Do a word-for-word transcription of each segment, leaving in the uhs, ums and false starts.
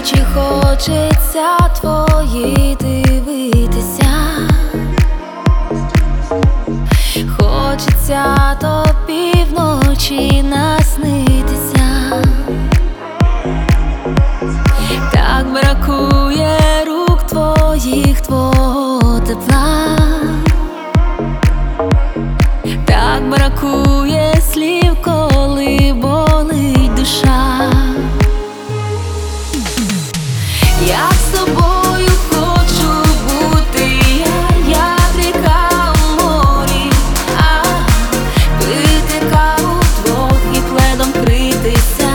очі хочеться твої дивитися, хочеться до півночі наснитися. Так бракує рук твоїх, твого тепла, так бракує слів, коли болить душа. Як з тобою хочу бути я, як ріка у морі, а пити каву вдвох і пледом критися.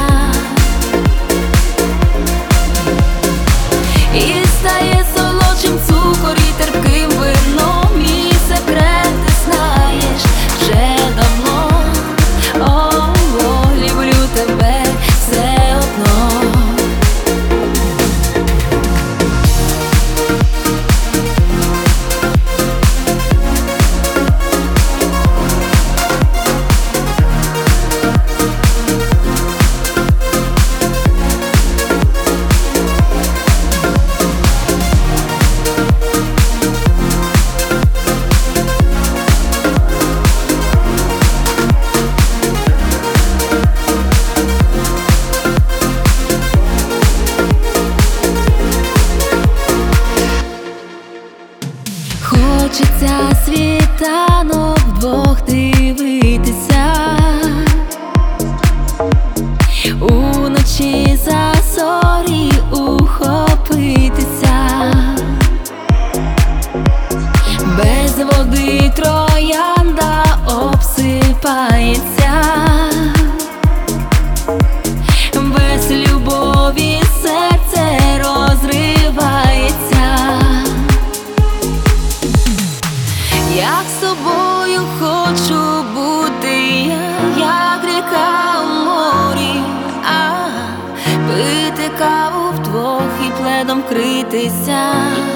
І стає солодшим цукор і терпким вином, мій секрет ти знаєш вже давно. О, о, люблю тебе все одно. Хочеться світанок вдвох дивитися, уночі за зорі ухопитися. Без води троянда обсипається, без любові серце розривається. Як з тобою хочу бути я, як ріка у морі, а пити каву вдвох і пледом критися.